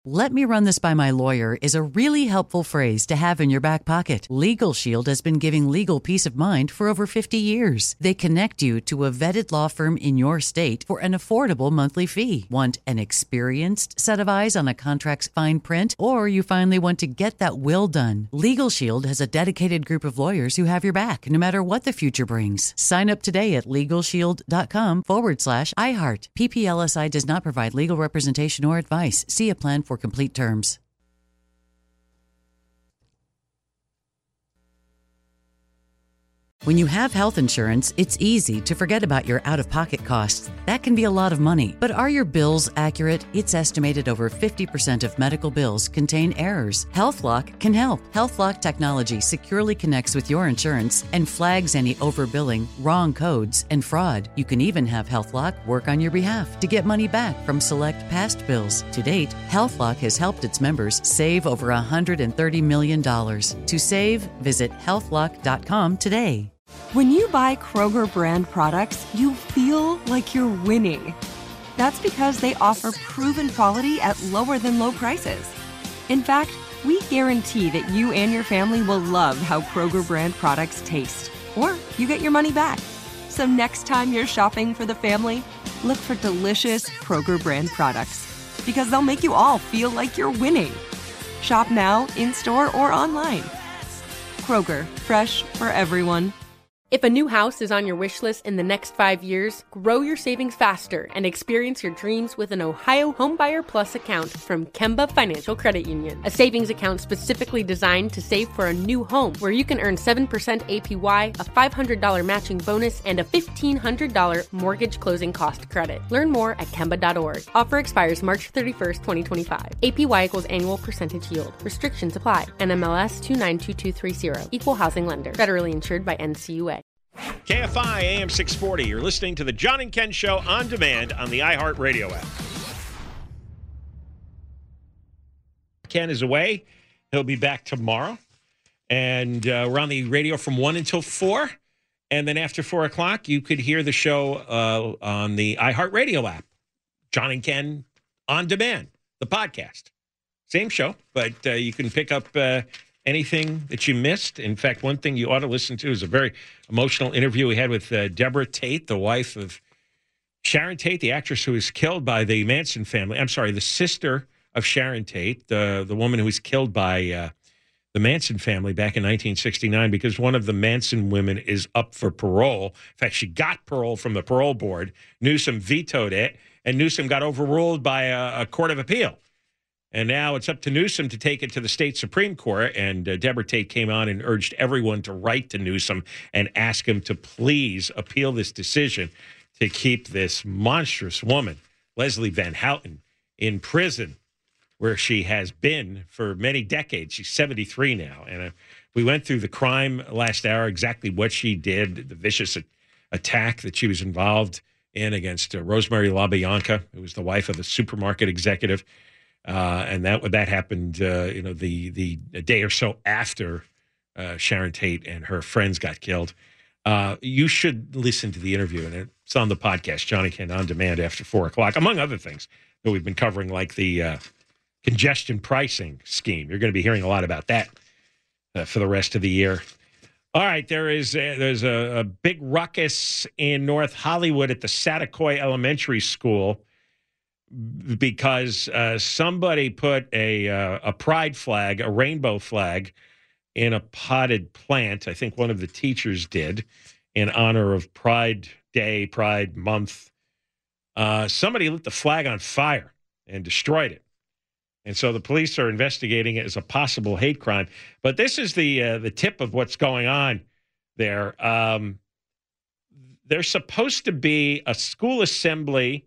"Let me run this by my lawyer" is a really helpful phrase to have in your back pocket. Legal Shield has been giving legal peace of mind for over 50 years. They connect you to a vetted law firm in your state for an affordable monthly fee. Want an experienced set of eyes on a contract's fine print? Or you finally want to get that will done? Legal Shield has a dedicated group of lawyers who have your back, no matter what the future brings. Sign up today at LegalShield.com/iHeart. PPLSI does not provide legal representation or advice. See a plan for complete terms. When you have health insurance, it's easy to forget about your out-of-pocket costs. That can be a lot of money. But are your bills accurate? It's estimated over 50% of medical bills contain errors. HealthLock can help. HealthLock technology securely connects with your insurance and flags any overbilling, wrong codes, and fraud. You can even have HealthLock work on your behalf to get money back from select past bills. To date, HealthLock has helped its members save over $130 million. To save, visit healthlock.com today. When you buy Kroger brand products, you feel like you're winning. That's because they offer proven quality at lower than low prices. In fact, we guarantee that you and your family will love how Kroger brand products taste, or you get your money back. So next time you're shopping for the family, look for delicious Kroger brand products, because they'll make you all feel like you're winning. Shop now, in-store, or online. Kroger, fresh for everyone. If a new house is on your wish list in the next 5 years, grow your savings faster and experience your dreams with an Ohio Homebuyer Plus account from Kemba Financial Credit Union. A savings account specifically designed to save for a new home, where you can earn 7% APY, a $500 matching bonus, and a $1,500 mortgage closing cost credit. Learn more at Kemba.org. Offer expires March 31st, 2025. APY equals annual percentage yield. Restrictions apply. NMLS 292230. Equal housing lender. Federally insured by NCUA. KFI AM 640. You're listening to the John and Ken Show on demand on the iHeartRadio app. Ken is away. He'll be back tomorrow. And we're on the radio from 1 until 4. And then after 4 o'clock, you could hear the show on the iHeartRadio app. John and Ken on demand, the podcast. Same show, but you can pick up anything that you missed. In fact, one thing you ought to listen to is a very emotional interview we had with Deborah Tate, the wife of Sharon Tate, the actress who was killed by the Manson family. I'm sorry, the sister of Sharon Tate, the woman who was killed by the Manson family back in 1969, because one of the Manson women is up for parole. In fact, she got parole from the parole board. Newsom vetoed it, and Newsom got overruled by a court of appeal. And now it's up to Newsom to take it to the state Supreme Court. And Deborah Tate came on and urged everyone to write to Newsom and ask him to please appeal this decision to keep this monstrous woman, Leslie Van Houten, in prison, where she has been for many decades. She's 73 now. And we went through the crime last hour, exactly what she did, the vicious attack that she was involved in against Rosemary LaBianca, who was the wife of a supermarket executive. And that happened, the day or so after Sharon Tate and her friends got killed. You should listen to the interview, and it's on the podcast, Johnny Ken On Demand, after 4 o'clock, among other things that we've been covering, like the congestion pricing scheme. You're going to be hearing a lot about that for the rest of the year. All right, there's a big ruckus in North Hollywood at the Satakoy Elementary School, because somebody put a pride flag, a rainbow flag, in a potted plant. I think one of the teachers did, in honor of Pride Day, Pride Month. Somebody lit the flag on fire and destroyed it. And so the police are investigating it as a possible hate crime. But this is the tip of what's going on there. There's supposed to be a school assembly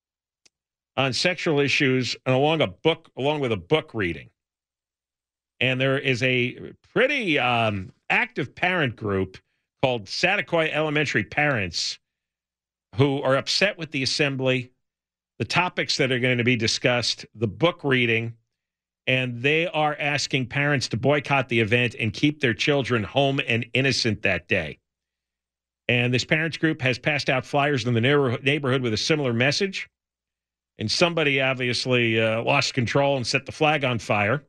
on sexual issues and along with a book reading. And there is a pretty active parent group called Satakoy Elementary Parents who are upset with the assembly, the topics that are going to be discussed, the book reading, and they are asking parents to boycott the event and keep their children home and innocent that day. And this parents group has passed out flyers in the neighborhood with a similar message. and somebody obviously lost control and set the flag on fire.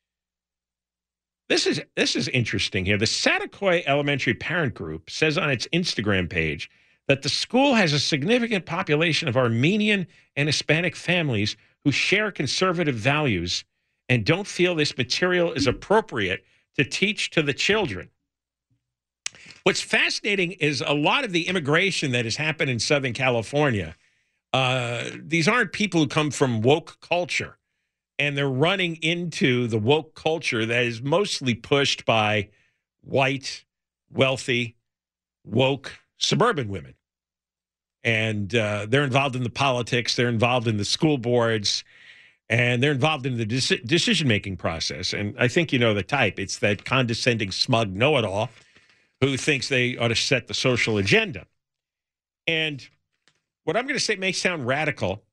This is interesting here. The Saticoy Elementary Parent Group says on its Instagram page that the school has a significant population of Armenian and Hispanic families who share conservative values and don't feel this material is appropriate to teach to the children. What's fascinating is a lot of the immigration that has happened in Southern California. These aren't people who come from woke culture, and they're running into the woke culture that is mostly pushed by white, wealthy, woke suburban women. And they're involved in the politics, they're involved in the school boards, and they're involved in the decision-making process. And I think you know the type. It's that condescending, smug know-it-all who thinks they ought to set the social agenda. And what I'm going to say may sound radical,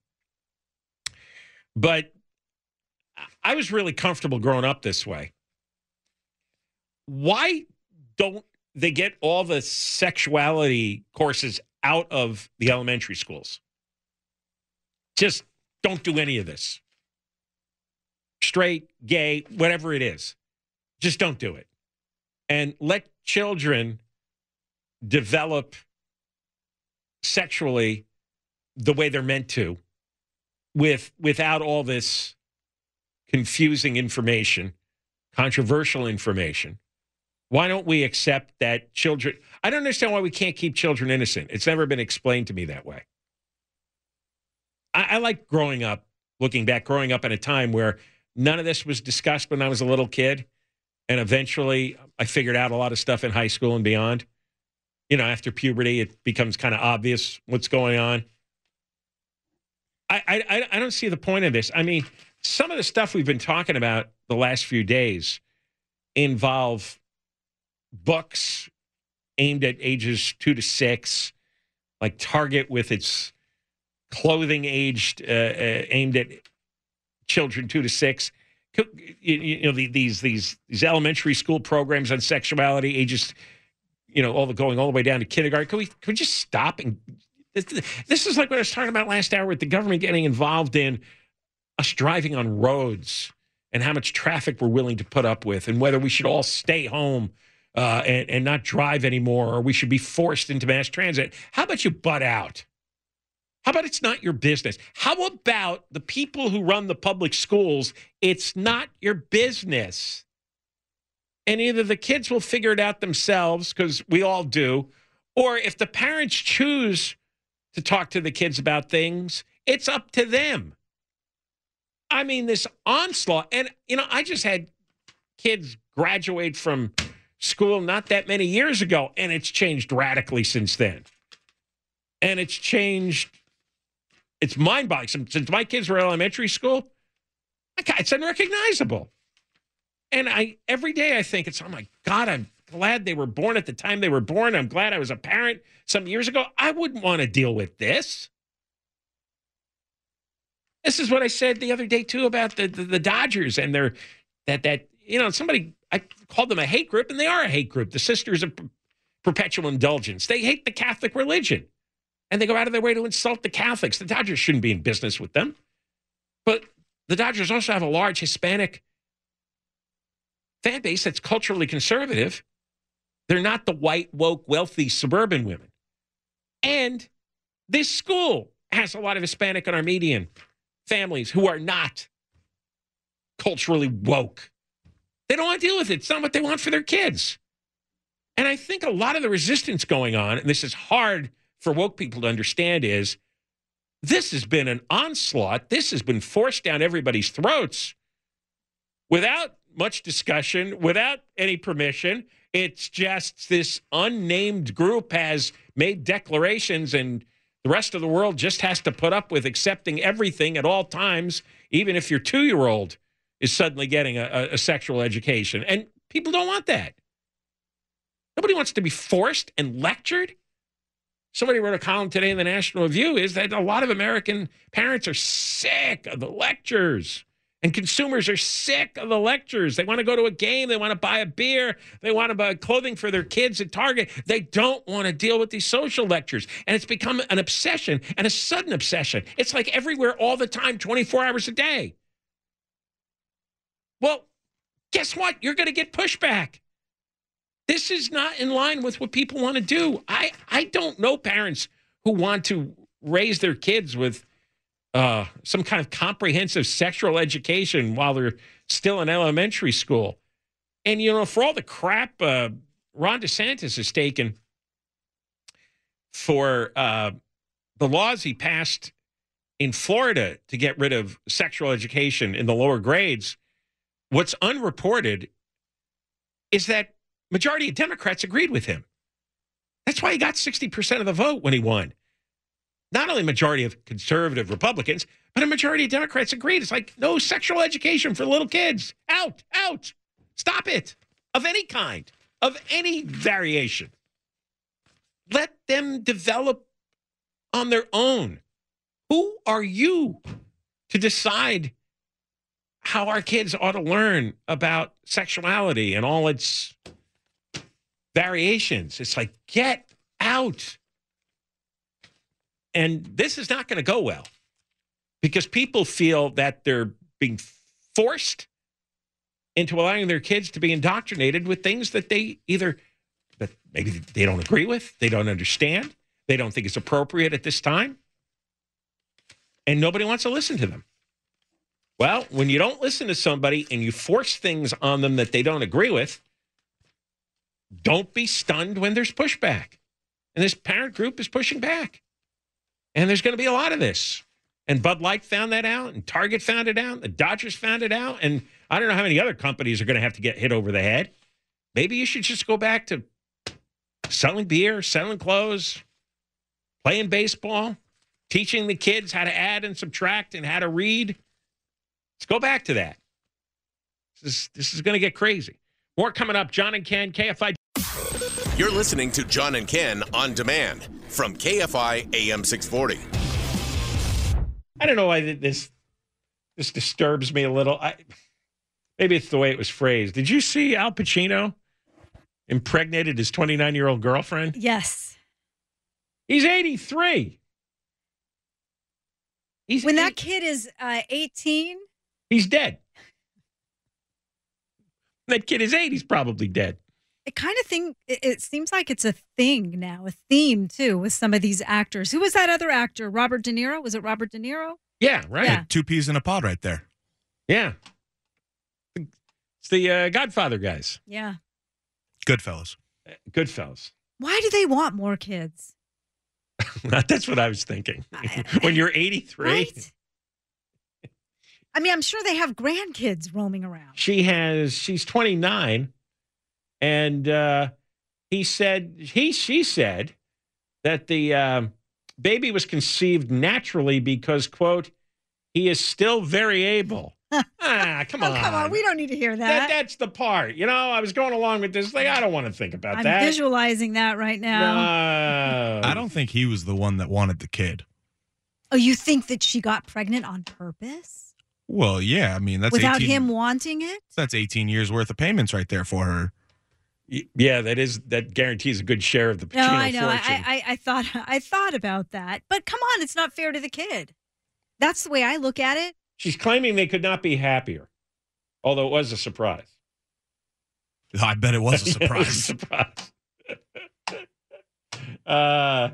but I was really comfortable growing up this way. Why don't they get all the sexuality courses out of the elementary schools? Just don't do any of this. Straight, gay, whatever it is. Just don't do it. And let children develop sexually the way they're meant to without all this confusing information, controversial information. Why don't we accept that children... I don't understand why we can't keep children innocent. It's never been explained to me that way. I like growing up, looking back, growing up at a time where none of this was discussed when I was a little kid. And eventually I figured out a lot of stuff in high school and beyond. You know, after puberty, it becomes kind of obvious what's going on. I don't see the point of this. I mean, some of the stuff we've been talking about the last few days involve books aimed at ages 2 to 6, like Target with its clothing aimed at children 2 to 6. You know, these elementary school programs on sexuality, ages, you know, going all the way down to kindergarten. Can we just stop? And this is like what I was talking about last hour with the government getting involved in us driving on roads and how much traffic we're willing to put up with, and whether we should all stay home and not drive anymore, or we should be forced into mass transit. How about you butt out? How about it's not your business? How about the people who run the public schools? It's not your business. And either the kids will figure it out themselves, because we all do, or if the parents choose to talk to the kids about things, it's up to them. I mean, this onslaught. And, you know, I just had kids graduate from school not that many years ago, and it's changed radically since then. And it's changed. It's mind-boggling. Since my kids were in elementary school, it's unrecognizable. And every day I think oh my God, I'm glad they were born at the time they were born. I'm glad I was a parent some years ago. I wouldn't want to deal with this. This is what I said the other day, too, about the Dodgers and their, that you know, I called them a hate group, and they are a hate group. The Sisters of Perpetual Indulgence. They hate the Catholic religion. And they go out of their way to insult the Catholics. The Dodgers shouldn't be in business with them. But the Dodgers also have a large Hispanic fan base that's culturally conservative. They're not the white, woke, wealthy suburban women. And this school has a lot of Hispanic and Armenian families who are not culturally woke. They don't want to deal with it. It's not what they want for their kids. And I think a lot of the resistance going on, and this is hard for woke people to understand, is this has been an onslaught. This has been forced down everybody's throats without much discussion, without any permission. It's just this unnamed group has made declarations, and the rest of the world just has to put up with accepting everything at all times, even if your 2-year-old is suddenly getting a sexual education. And people don't want that. Nobody wants to be forced and lectured. Somebody wrote a column today in the National Review is that a lot of American parents are sick of the lectures And consumers are sick of the lectures. They want to go to a game. They want to buy a beer. They want to buy clothing for their kids at Target. They don't want to deal with these social lectures. And it's become an obsession, and a sudden obsession. It's like everywhere all the time, 24 hours a day. Well, guess what? You're going to get pushback. This is not in line with what people want to do. I don't know parents who want to raise their kids with some kind of comprehensive sexual education while they're still in elementary school. And, for all the crap Ron DeSantis has taken for the laws he passed in Florida to get rid of sexual education in the lower grades, what's unreported is that majority of Democrats agreed with him. That's why he got 60% of the vote when he won. Not only a majority of conservative Republicans, but a majority of Democrats agreed. It's like, no sexual education for little kids. Out. Stop it. Of any kind, of any variation. Let them develop on their own. Who are you to decide how our kids ought to learn about sexuality and all its variations? It's like, get out. And this is not going to go well because people feel that they're being forced into allowing their kids to be indoctrinated with things that that maybe they don't agree with, they don't understand, they don't think it's appropriate at this time, and nobody wants to listen to them. Well, when you don't listen to somebody and you force things on them that they don't agree with, don't be stunned when there's pushback. And this parent group is pushing back. And there's going to be a lot of this. And Bud Light found that out, and Target found it out, the Dodgers found it out, and I don't know how many other companies are going to have to get hit over the head. Maybe you should just go back to selling beer, selling clothes, playing baseball, teaching the kids how to add and subtract and how to read. Let's go back to that. This is going to get crazy. More coming up. John and Ken, KFI. You're listening to John and Ken on demand from KFI AM 640. I don't know why this disturbs me a little. Maybe it's the way it was phrased. Did you see Al Pacino impregnated his 29-year-old girlfriend? Yes. He's 83. When that kid is 18? He's dead. That kid is 8. He's probably dead. It seems like it's a thing now, a theme, too, with some of these actors. Who was that other actor? Robert De Niro? Was it Robert De Niro? Yeah, right. Yeah. 2 peas in a pod right there. Yeah. It's the Godfather guys. Yeah. Goodfellas. Goodfellas. Why do they want more kids? That's what I was thinking. When you're 83. Right? I mean, I'm sure they have grandkids roaming around. She's 29. And she said that the baby was conceived naturally because, quote, he is still very able. Come on. Come on. We don't need to hear that. That's the part. I was going along with this thing. I don't want to think about that. I'm visualizing that right now. No. I don't think he was the one that wanted the kid. Oh, you think that she got pregnant on purpose? Well, yeah. I mean, that's without him wanting it? That's 18 years worth of payments right there for her. Yeah, that guarantees a good share of the Pacino No, I know. fortune. I thought about that. But come on, it's not fair to the kid. That's the way I look at it. She's claiming they could not be happier, although it was a surprise. I bet it was a surprise. It was a surprise.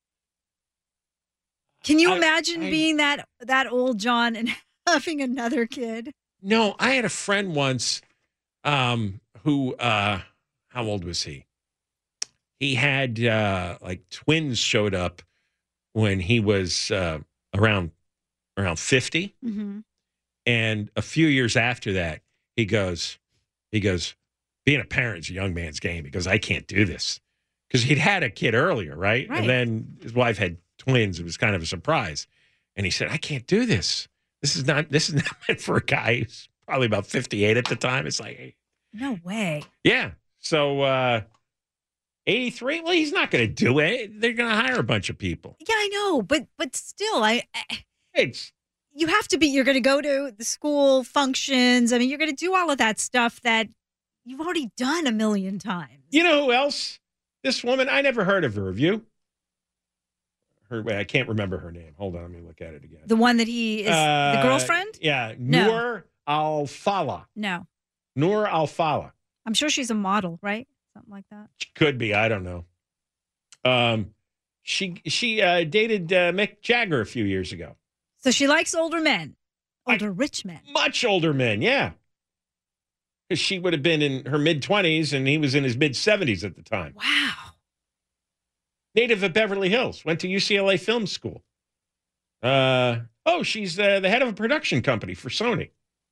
Can you imagine being that old John and having another kid? No, I had a friend once who, how old was he? He had like twins showed up when he was around 50. Mm-hmm. And a few years after that, he goes, being a parent's a young man's game. He goes, I can't do this. Because he'd had a kid earlier, right? And then his wife had twins. It was kind of a surprise. And he said, I can't do this. This is not meant for a guy who's probably about 58 at the time. It's like, hey. No way. Yeah. So 83, well, he's not going to do it. They're going to hire a bunch of people. Yeah, I know. But still, you have to be, you're going to go to the school functions. I mean, you're going to do all of that stuff that you've already done a million times. You know who else? This woman, I never heard of her. Have you? I can't remember her name. Hold on, let me look at it again. The one that he is the girlfriend? Yeah, No. Noor Al-Fala. No. Noor Al-Fala. I'm sure she's a model, right? Something like that. She could be. I don't know. She dated Mick Jagger a few years ago. So she likes older men, rich men. Much older men, yeah. Because she would have been in her mid-20s and he was in his mid-70s at the time. Wow. Native of Beverly Hills. Went to UCLA Film School. She's the head of a production company for Sony.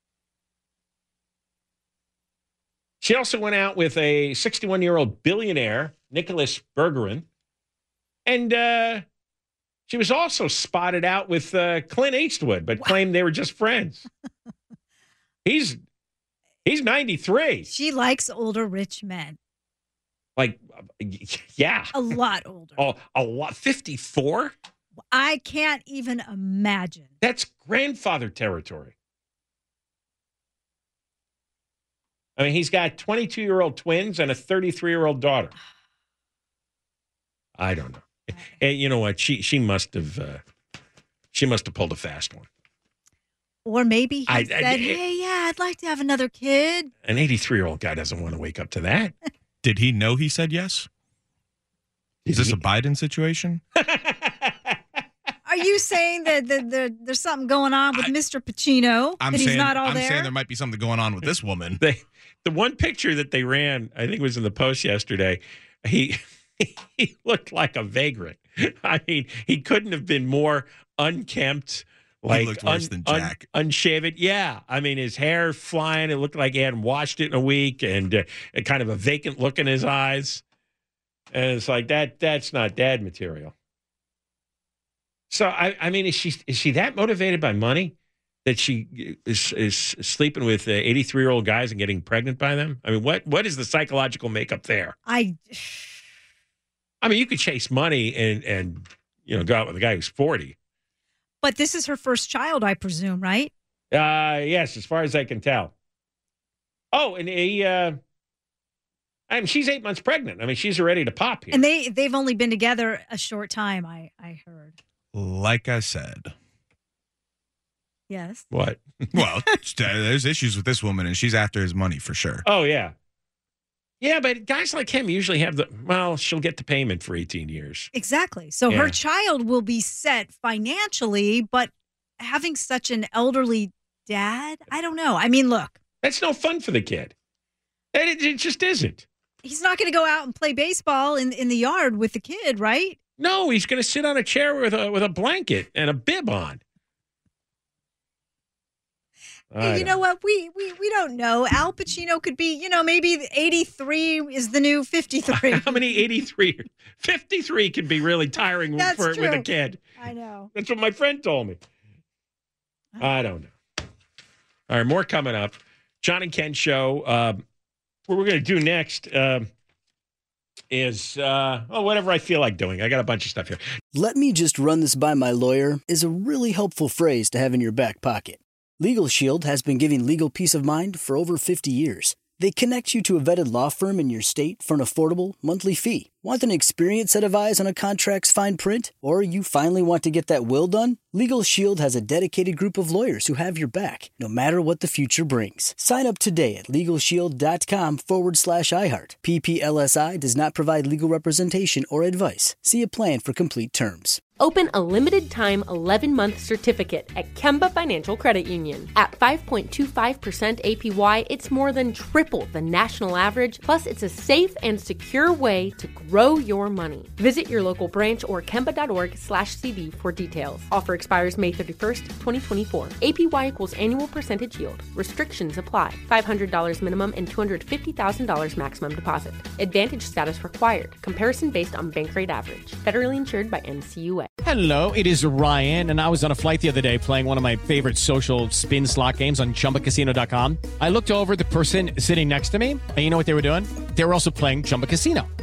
She also went out with a 61-year-old billionaire, Nicholas Bergeron. And she was also spotted out with Clint Eastwood, but claimed they were just friends. He's 93. She likes older rich men. Like, yeah. A lot older. Oh, a lot. 54? I can't even imagine. That's grandfather territory. I mean, he's got 22-year-old twins and a 33-year-old daughter. I don't know. And you know what? She must have pulled a fast one. Or maybe he said, hey, yeah, I'd like to have another kid. An 83-year-old guy doesn't want to wake up to that. Did he know he said yes? Is this a Biden situation? Are you saying that there's something going on with Mr. Pacino? He's not all there? I'm saying there might be something going on with this woman. The one picture that they ran, I think it was in the Post yesterday, he looked like a vagrant. I mean, he couldn't have been more unkempt. Like he looked worse than Jack. Unshaven. Yeah. I mean, his hair flying. It looked like he hadn't washed it in a week and kind of a vacant look in his eyes. And it's like, that's not dad material. So, I mean, is she that motivated by money that she is sleeping with 83-year-old guys and getting pregnant by them? I mean, what is the psychological makeup there? I mean, you could chase money and go out with a guy who's 40. But this is her first child, I presume, right? Yes, as far as I can tell. Oh, and she's 8 months pregnant. I mean, she's ready to pop here. And they've only been together a short time, I heard. Like I said. Yes. What? Well, there's issues with this woman, and she's after his money for sure. Oh, yeah. Yeah, but guys like him usually have she'll get the payment for 18 years. Exactly. So her child will be set financially, but having such an elderly dad, I don't know. I mean, look. That's no fun for the kid. It just isn't. He's not going to go out and play baseball in the yard with the kid, right? No, he's going to sit on a chair with a blanket and a bib on. Hey, you know what? We don't know. Al Pacino could be, maybe 83 is the new 53. How many 83? 53 can be really tiring with a kid. I know. That's what my friend told me. I don't know. All right, more coming up. John and Ken show. What we're going to do next is whatever I feel like doing. I got a bunch of stuff here. Let me just run this by my lawyer is a really helpful phrase to have in your back pocket. Legal Shield has been giving legal peace of mind for over 50 years. They connect you to a vetted law firm in your state for an affordable monthly fee. Want an experienced set of eyes on a contract's fine print? Or you finally want to get that will done? Legal Shield has a dedicated group of lawyers who have your back, no matter what the future brings. Sign up today at LegalShield.com/iHeart. PPLSI does not provide legal representation or advice. See a plan for complete terms. Open a limited-time 11-month certificate at Kemba Financial Credit Union. At 5.25% APY, it's more than triple the national average, plus it's a safe and secure way to grow your money. Visit your local branch or kemba.org/CD for details. Offer expires May 31st, 2024. APY equals annual percentage yield. Restrictions apply. $500 minimum and $250,000 maximum deposit. Advantage status required. Comparison based on bank rate average. Federally insured by NCUA. Hello, it is Ryan, and I was on a flight the other day playing one of my favorite social spin slot games on ChumbaCasino.com. I looked over at the person sitting next to me, and you know what they were doing? They were also playing Chumba Casino.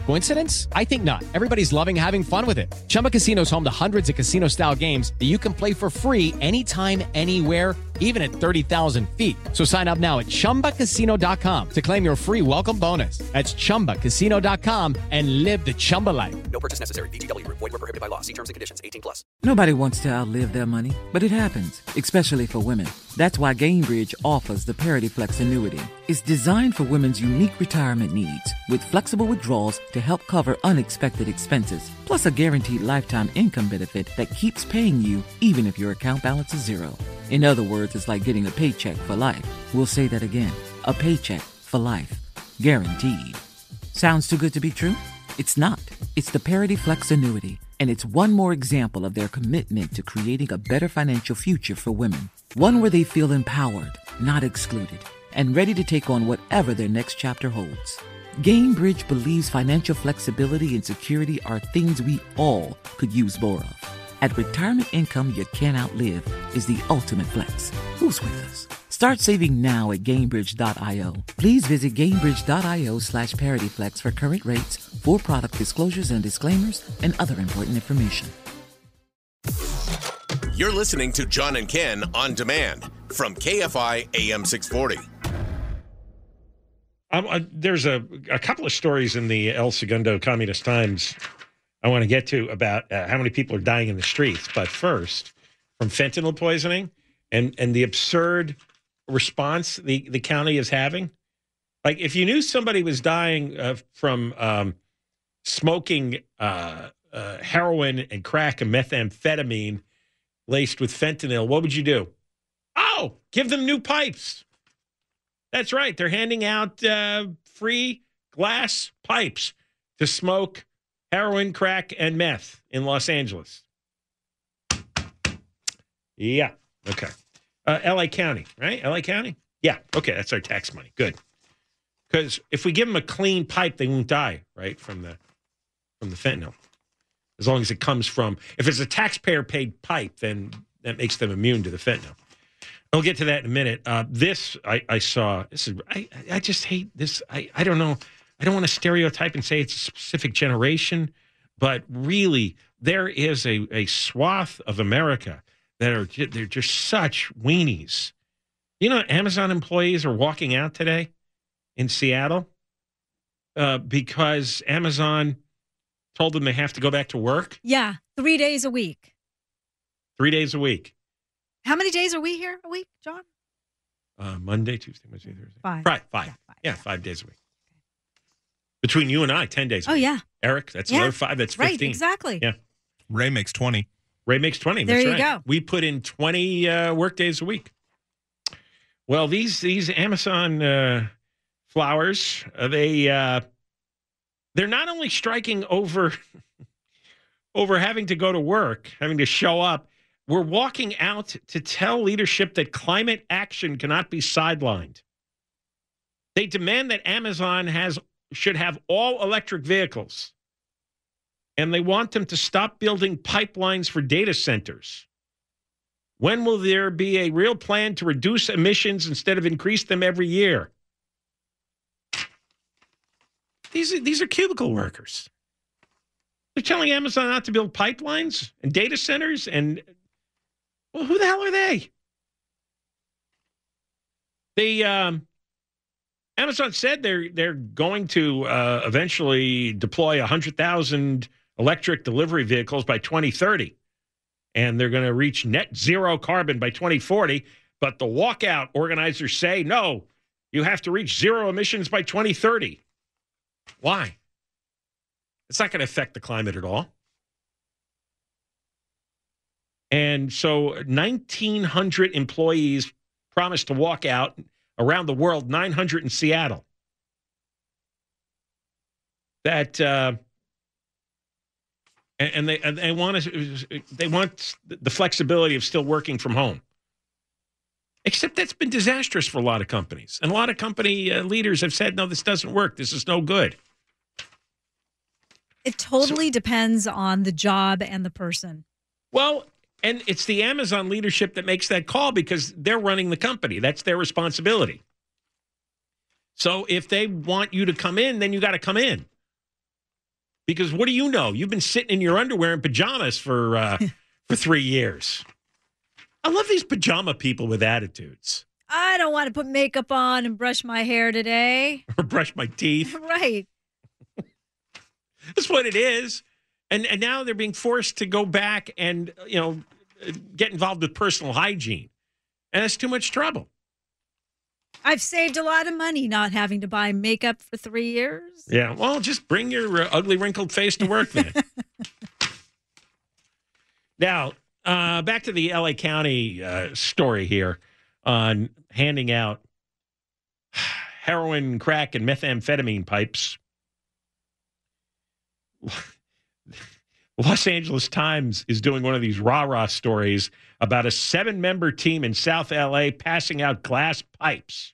Coincidence? I think not. Everybody's loving having fun with it. Chumba Casino is home to hundreds of casino-style games that you can play for free anytime, anywhere, even at 30,000 feet. So sign up now at ChumbaCasino.com to claim your free welcome bonus. That's ChumbaCasino.com and live the Chumba life. No purchase necessary. VGW. Void where prohibited by law. See terms and conditions. 18+. Nobody wants to outlive their money, but it happens, especially for women. That's why Gainbridge offers the Parity Flex annuity. It's designed for women's unique retirement needs with flexible withdrawals to help cover unexpected expenses, plus a guaranteed lifetime income benefit that keeps paying you even if your account balance is zero. In other words, it's like getting a paycheck for life. We'll say that again. A paycheck for life. Guaranteed. Sounds too good to be true? It's not. It's the Parity Flex annuity, and it's one more example of their commitment to creating a better financial future for women. One where they feel empowered, not excluded, and ready to take on whatever their next chapter holds. Gainbridge believes financial flexibility and security are things we all could use more of. At retirement income you can't outlive is the ultimate flex. Who's with us? Start saving now at Gainbridge.io. Please visit Gainbridge.io/ParityFlex for current rates, for product disclosures and disclaimers, and other important information. You're listening to John and Ken on demand from KFI AM 640. There's a couple of stories in the El Segundo Communist Times I want to get to about how many people are dying in the streets. But first, from fentanyl poisoning and the absurd response the county is having. Like, if you knew somebody was dying from smoking heroin and crack and methamphetamine laced with fentanyl, what would you do? Oh, give them new pipes. That's right. They're handing out free glass pipes to smoke heroin, crack, and meth in Los Angeles. Yeah. Okay. L.A. County, right? L.A. County? Yeah. Okay. That's our tax money. Good. Because if we give them a clean pipe, they won't die, right, from the fentanyl. As long as it comes from, if it's a taxpayer-paid pipe, then that makes them immune to the fentanyl. I'll get to that in a minute. This I saw. This is I just hate this. I don't know. I don't want to stereotype and say it's a specific generation, but really there is a swath of America they're just such weenies. You know, Amazon employees are walking out today in Seattle because Amazon told them they have to go back to work. Yeah, 3 days a week. 3 days a week. How many days are we here a week, John? Monday, Tuesday, Wednesday, Thursday. Five. Right, five. Yeah, 5 days a week. Between you and I, 10 days a week. Oh, yeah. Eric, that's another 5. That's 15. Right, exactly. Yeah. Ray makes 20. Ray makes 20. There that's you right. go. We put in 20 work days a week. Well, these Amazon flowers, they're not only striking over having to go to work, having to show up. We're walking out to tell leadership that climate action cannot be sidelined. They demand that Amazon should have all electric vehicles. And they want them to stop building pipelines for data centers. When will there be a real plan to reduce emissions instead of increase them every year? These are cubicle workers. They're telling Amazon not to build pipelines and data centers, and well, who the hell are they? Amazon said they're going to eventually deploy 100,000 electric delivery vehicles by 2030, and they're going to reach net zero carbon by 2040. But the walkout organizers say, no, you have to reach zero emissions by 2030. Why? It's not going to affect the climate at all. And so 1,900 employees promised to walk out around the world, 900 in Seattle. That and they want the flexibility of still working from home. Except that's been disastrous for a lot of companies. And a lot of company leaders have said, no, this doesn't work. This is no good. It totally depends on the job and the person. Well, and it's the Amazon leadership that makes that call because they're running the company. That's their responsibility. So if they want you to come in, then you got to come in. Because what do you know? You've been sitting in your underwear and pajamas for 3 years. I love these pajama people with attitudes. I don't want to put makeup on and brush my hair today. Or brush my teeth. Right. That's what it is. And now they're being forced to go back and, get involved with personal hygiene. And that's too much trouble. I've saved a lot of money not having to buy makeup for 3 years. Yeah, well, just bring your ugly, wrinkled face to work then. Now, back to the L.A. County story here on handing out heroin, crack, and methamphetamine pipes. Los Angeles Times is doing one of these rah-rah stories about a 7-member team in South L.A. passing out glass pipes.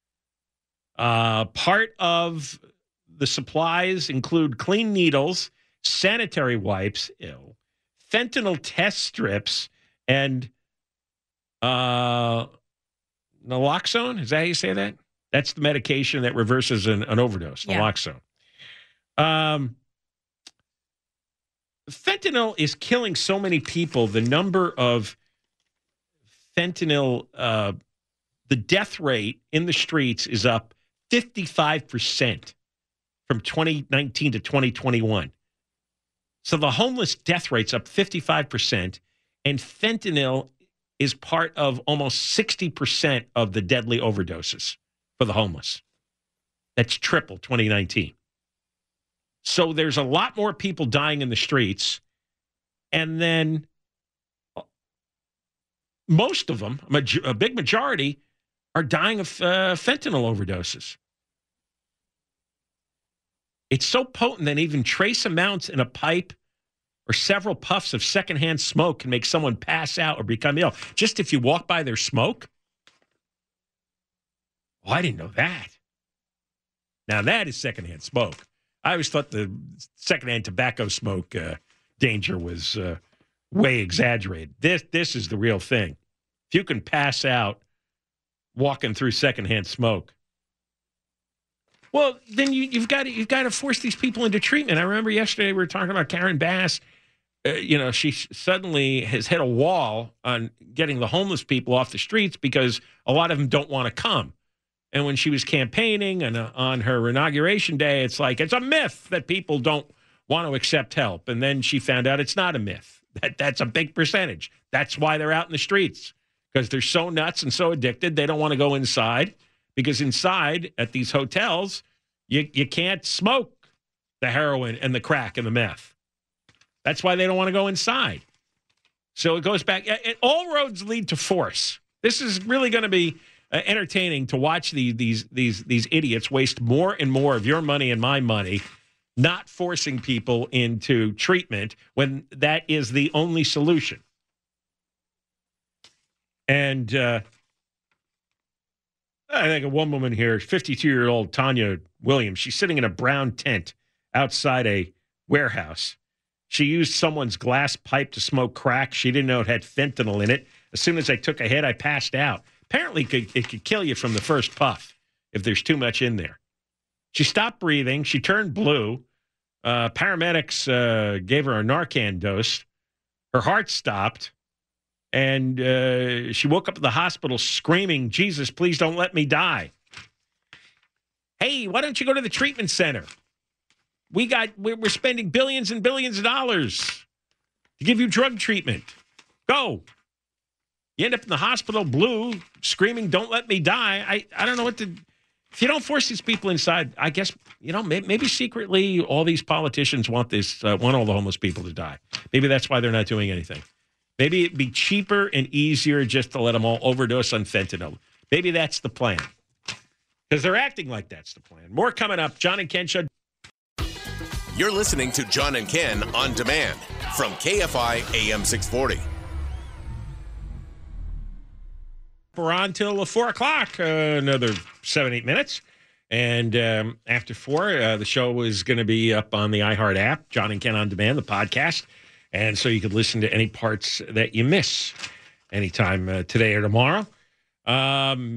Part of the supplies include clean needles, sanitary wipes, fentanyl test strips, and naloxone. Is that how you say that? That's the medication that reverses an overdose, naloxone. Fentanyl is killing so many people. The number of fentanyl, the death rate in the streets is up 55% from 2019 to 2021. So the homeless death rate's up 55%, and fentanyl is part of almost 60% of the deadly overdoses for the homeless. That's triple 2019. So there's a lot more people dying in the streets, and then most of them, a big majority, are dying of fentanyl overdoses. It's so potent that even trace amounts in a pipe or several puffs of secondhand smoke can make someone pass out or become ill. Just if you walk by their smoke? Oh, I didn't know that. Now that is secondhand smoke. I always thought the secondhand tobacco smoke danger was way exaggerated. This is the real thing. If you can pass out walking through secondhand smoke, well, then you've got to force these people into treatment. I remember yesterday we were talking about Karen Bass. She suddenly has hit a wall on getting the homeless people off the streets because a lot of them don't want to come. And when she was campaigning and on her inauguration day, it's like, it's a myth that people don't want to accept help. And then she found out it's not a myth. That's a big percentage. That's why they're out in the streets, because they're so nuts and so addicted, they don't want to go inside, because inside at these hotels, you can't smoke the heroin and the crack and the meth. That's why they don't want to go inside. So it goes back. All roads lead to force. This is really going to be entertaining to watch these idiots waste more and more of your money and my money, not forcing people into treatment when that is the only solution. And I think of one woman here, 52-year-old Tanya Williams. She's sitting in a brown tent outside a warehouse. She used someone's glass pipe to smoke crack. She didn't know it had fentanyl in it. As soon as I took a hit, I passed out. Apparently, it could kill you from the first puff if there's too much in there. She stopped breathing. She turned blue. Paramedics gave her a Narcan dose. Her heart stopped. And she woke up at the hospital screaming, "Jesus, please don't let me die." Hey, why don't you go to the treatment center? We're spending billions and billions of dollars to give you drug treatment. Go. You end up in the hospital blue, screaming, "Don't let me die." I don't know what to... If you don't force these people inside, I guess, maybe secretly all these politicians want all the homeless people to die. Maybe that's why they're not doing anything. Maybe it'd be cheaper and easier just to let them all overdose on fentanyl. Maybe that's the plan. Because they're acting like that's the plan. More coming up. John and Ken Show. You're listening to John and Ken on demand from KFI AM 640. We're on till 4 o'clock, another 7-8 minutes. And after 4, the show is going to be up on the iHeart app, John and Ken on Demand, the podcast. And so you could listen to any parts that you miss anytime today or tomorrow.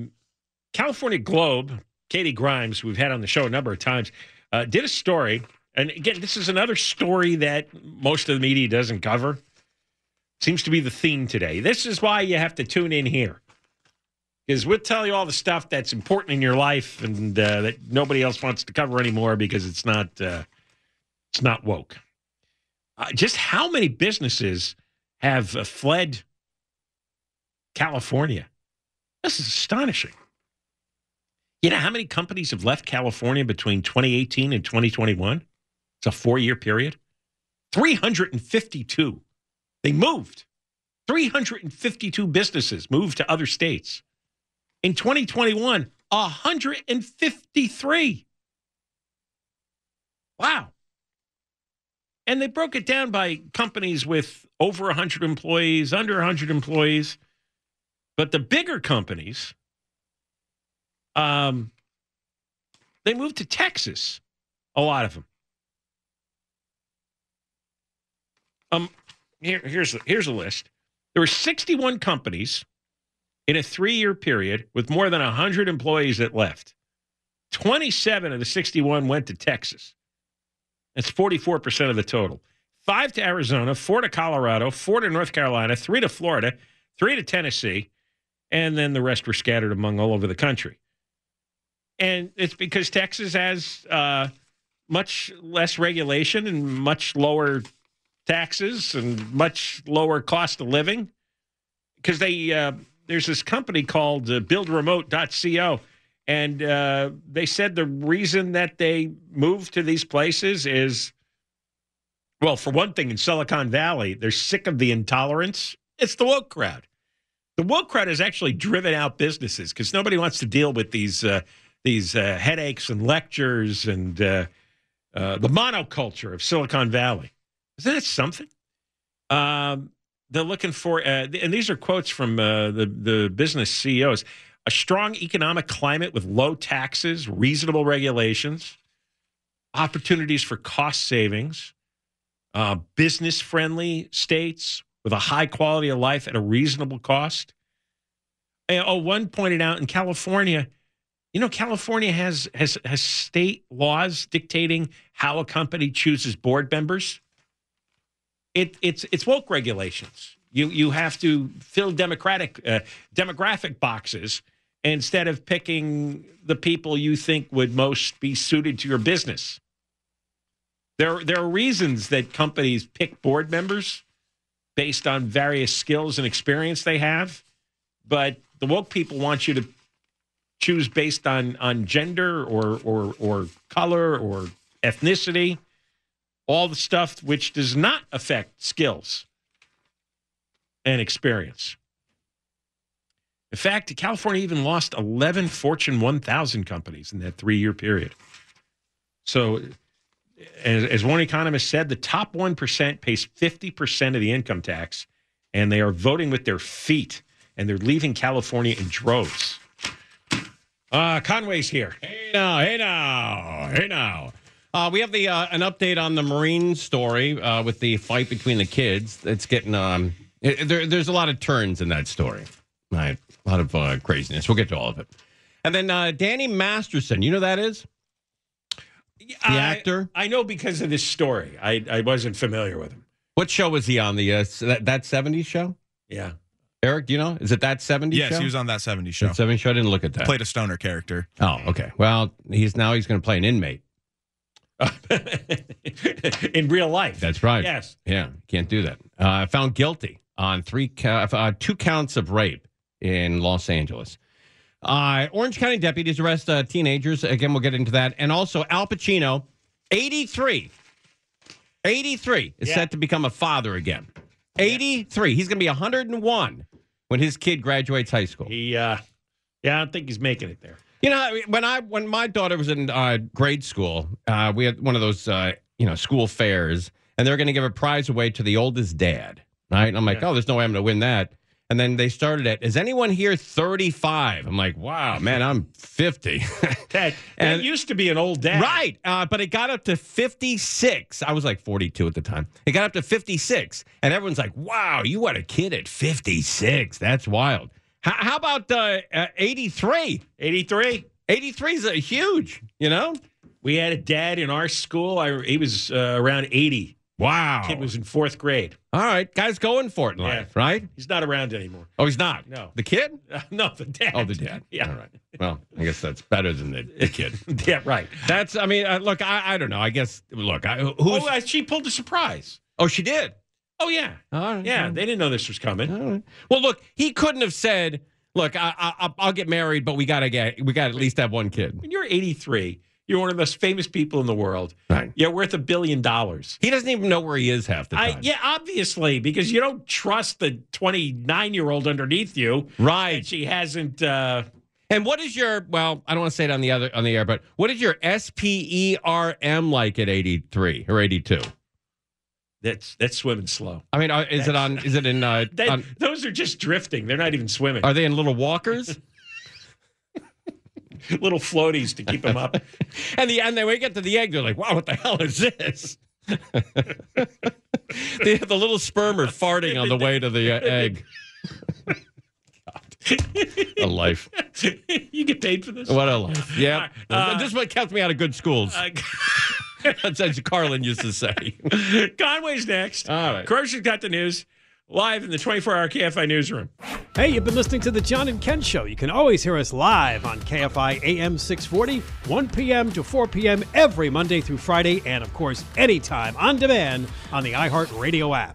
California Globe, Katie Grimes, who we've had on the show a number of times, did a story And again, this is another story that most of the media doesn't cover. Seems to be the theme today. This is why you have to tune in here. Because we'll tell you all the stuff that's important in your life and that nobody else wants to cover anymore because it's not woke. Just how many businesses have fled California? This is astonishing. You know how many companies have left California between 2018 and 2021? It's a 4-year period. 352. They moved. 352 businesses moved to other states. In 2021, 153. Wow. And they broke it down by companies with over 100 employees, under 100 employees. But the bigger companies, they moved to Texas, a lot of them. Here's a list. There were 61 companies in a 3-year period with more than 100 employees that left. 27 of the 61 went to Texas. That's 44% of the total. 5 to Arizona, 4 to Colorado, 4 to North Carolina, 3 to Florida, 3 to Tennessee, and then the rest were scattered among all over the country. And it's because Texas has much less regulation and much lower taxes and much lower cost of living. Because there's this company called buildremote.co, and they said the reason that they moved to these places is, well, for one thing, in Silicon Valley, they're sick of the intolerance. It's the woke crowd. The woke crowd has actually driven out businesses because nobody wants to deal with these headaches and lectures and the monoculture of Silicon Valley. Isn't that something? They're looking for, and these are quotes from the business CEOs, a strong economic climate with low taxes, reasonable regulations, opportunities for cost savings, business-friendly states with a high quality of life at a reasonable cost. One pointed out in California, California has state laws dictating how a company chooses board members. It's woke regulations. You have to fill demographic boxes instead of picking the people you think would most be suited to your business. There are reasons that companies pick board members based on various skills and experience they have, but the woke people want you to choose based on gender or color or ethnicity. All the stuff which does not affect skills and experience. In fact, California even lost 11 Fortune 1000 companies in that 3-year period. So, as one economist said, the top 1% pays 50% of the income tax, and they are voting with their feet, and they're leaving California in droves. Conway's here. Hey now. We have an update on the Marine story with the fight between the kids. It's getting there's a lot of turns in that story, right? A lot of craziness. We'll get to all of it. And then Danny Masterson, you know who that is? The actor. I know because of this story. I wasn't familiar with him. What show was he on? The that 70s show? Yeah. Eric, do you know? Is it That 70s Show? Yes, he was on That 70s Show. That 70s Show? I didn't look at that. Played a stoner character. Oh, okay. Well, he's going to play an inmate. In real life. That's right. Yes. Yeah, can't do that. Found guilty on 2 counts of rape in Los Angeles. Orange County deputies arrest teenagers. Again, we'll get into that. And also Al Pacino, 83 is set to become a father again. 83. He's going to be 101 when his kid graduates high school. I don't think he's making it there. You know, when my daughter was in grade school, we had one of those school fairs, and they were going to give a prize away to the oldest dad. Right? And I'm like, oh, there's no way I'm going to win that. And then they started at, is anyone here 35? I'm like, wow, man, I'm 50. That used to be an old dad. Right. But it got up to 56. I was like 42 at the time. It got up to 56. And everyone's like, wow, you had a kid at 56. That's wild. How about 83? 83? 83 is huge, you know? We had a dad in our school. He was around 80. Wow. Kid was in 4th grade. All right. Guy's going for it in life, right? He's not around anymore. Oh, he's not? No. The kid? No, the dad. Oh, the dad. Yeah. All right. Well, I guess that's better than the kid. Yeah, right. That's, I mean, look, I don't know. I guess, look, She pulled a surprise. Oh, she did? Oh, yeah. All right. Yeah, they didn't know this was coming. All right. Well, look, he couldn't have said, look, I'll get married, but we got to at least have one kid. When you're 83, you're one of the most famous people in the world. Right. You're worth $1 billion. He doesn't even know where he is half the time. Yeah, obviously, because you don't trust the 29-year-old underneath you. Right. And she hasn't. And what is your, well, I don't want to say it on the air, but what is your SPERM like at 83 or 82? That's swimming slow. I mean, is it in? Those are just drifting. They're not even swimming. Are they in little walkers? Little floaties to keep them up. And then we get to the egg, they're like, wow, what the hell is this? The little sperm are farting on the way to the egg. A life. You get paid for this? What a life. Yeah. This is what kept me out of good schools. That's as Carlin used to say. Conway's next. All right. Crozier's got the news live in the 24-hour KFI newsroom. Hey, you've been listening to The John and Ken Show. You can always hear us live on KFI AM 640, 1 p.m. to 4 p.m. every Monday through Friday, and, of course, anytime on demand on the iHeartRadio app.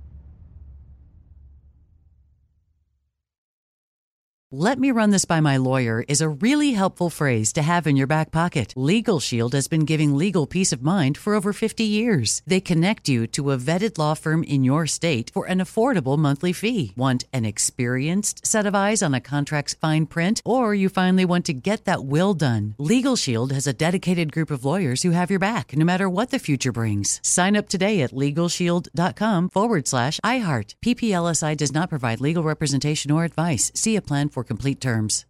"Let me run this by my lawyer" is a really helpful phrase to have in your back pocket. Legal Shield has been giving legal peace of mind for over 50 years. They connect you to a vetted law firm in your state for an affordable monthly fee. Want an experienced set of eyes on a contract's fine print? Or you finally want to get that will done? Legal Shield has a dedicated group of lawyers who have your back, no matter what the future brings. Sign up today at LegalShield.com/iHeart. PPLSI does not provide legal representation or advice. See a plan for complete terms.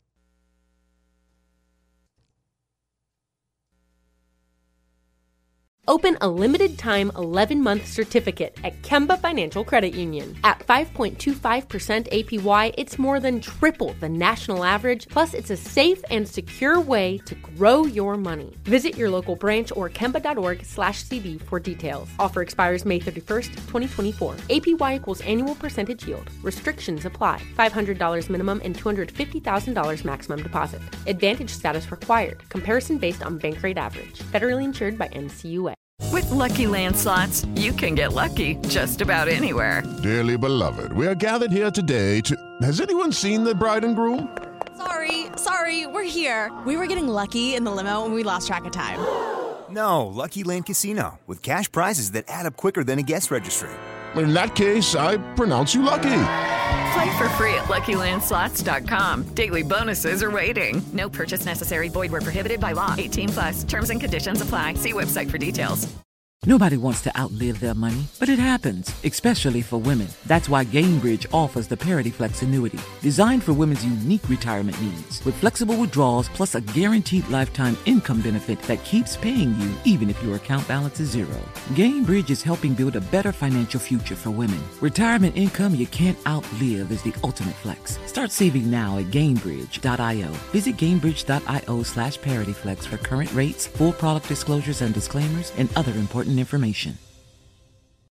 Open a limited-time 11-month certificate at Kemba Financial Credit Union. At 5.25% APY, it's more than triple the national average, plus it's a safe and secure way to grow your money. Visit your local branch or kemba.org/cb for details. Offer expires May 31st, 2024. APY equals annual percentage yield. Restrictions apply. $500 minimum and $250,000 maximum deposit. Advantage status required. Comparison based on bank rate average. Federally insured by NCUA. With Lucky Land Slots, you can get lucky just about anywhere. Dearly beloved, we are gathered here today to... Has anyone seen the bride and groom? Sorry, we're here. We were getting lucky in the limo and we lost track of time. No, Lucky Land Casino, with cash prizes that add up quicker than a guest registry. In that case, I pronounce you lucky. Play for free at LuckyLandSlots.com. Daily bonuses are waiting. No purchase necessary. Void where prohibited by law. 18+. Terms and conditions apply. See website for details. Nobody wants to outlive their money, but it happens, especially for women. That's why Gainbridge offers the Parity Flex annuity, designed for women's unique retirement needs, with flexible withdrawals plus a guaranteed lifetime income benefit that keeps paying you even if your account balance is zero. Gainbridge is helping build a better financial future for women. Retirement income you can't outlive is the ultimate flex. Start saving now at Gainbridge.io. Visit Gainbridge.io/ParityFlex for current rates, full product disclosures and disclaimers, and other important information.